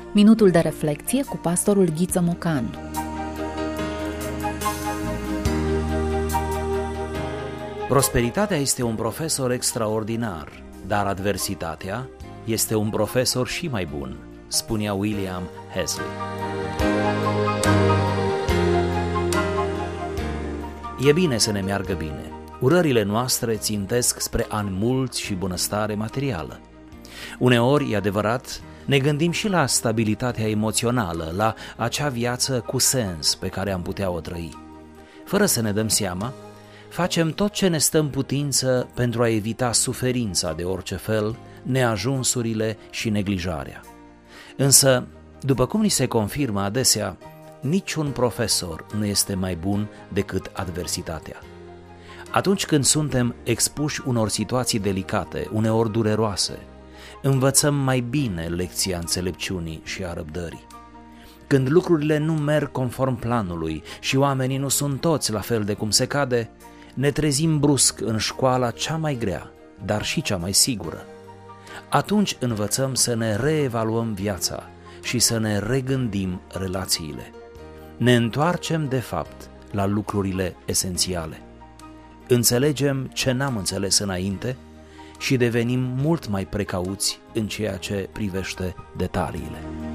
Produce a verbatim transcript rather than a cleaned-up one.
Minutul de reflecție cu pastorul Ghiță Mocanu. Prosperitatea este un profesor extraordinar, dar adversitatea este un profesor și mai bun, spunea William Hazlitt. E bine să ne meargă bine. Urările noastre țintesc spre ani mulți și bunăstare materială. Uneori, e adevărat, ne gândim și la stabilitatea emoțională, la acea viață cu sens pe care am putea o trăi. Fără să ne dăm seama, facem tot ce ne stă în putință pentru a evita suferința de orice fel, neajunsurile și neglijarea. Însă, după cum ni se confirmă adesea, niciun profesor nu este mai bun decât adversitatea. Atunci când suntem expuși unor situații delicate, uneori dureroase, învățăm mai bine lecția înțelepciunii și a răbdării. Când lucrurile nu merg conform planului și oamenii nu sunt toți la fel de cum se cade, ne trezim brusc în școala cea mai grea, dar și cea mai sigură. Atunci învățăm să ne reevaluăm viața și să ne regândim relațiile. Ne întoarcem, de fapt, la lucrurile esențiale. Înțelegem ce n-am înțeles înainte și devenim mult mai precauți în ceea ce privește detaliile.